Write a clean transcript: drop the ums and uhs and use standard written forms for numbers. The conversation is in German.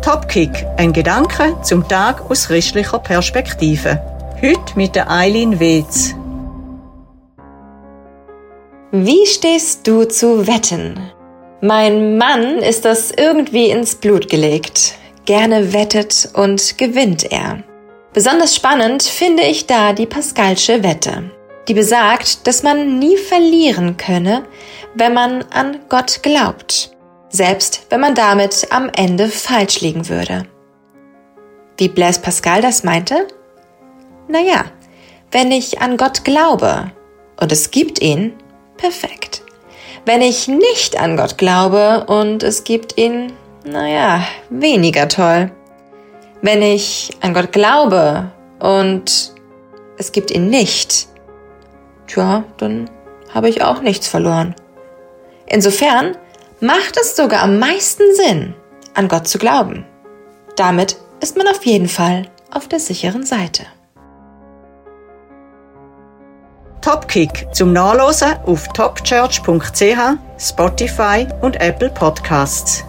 Topkick, ein Gedanke zum Tag aus christlicher Perspektive. Heute mit der Eileen Wetz. Wie stehst du zu Wetten? Mein Mann ist das irgendwie ins Blut gelegt. Gerne wettet und gewinnt er. Besonders spannend finde ich da die Pascalsche Wette, die besagt, dass man nie verlieren könne, wenn man an Gott glaubt, selbst wenn man damit am Ende falsch liegen würde. Wie Blaise Pascal das meinte? Naja, wenn ich an Gott glaube und es gibt ihn, perfekt. Wenn ich nicht an Gott glaube und es gibt ihn, weniger toll. Wenn ich an Gott glaube und es gibt ihn nicht, dann habe ich auch nichts verloren. Insofern macht es sogar am meisten Sinn, an Gott zu glauben. Damit ist man auf jeden Fall auf der sicheren Seite. Topkick zum Nachlesen auf topchurch.ch, Spotify und Apple Podcasts.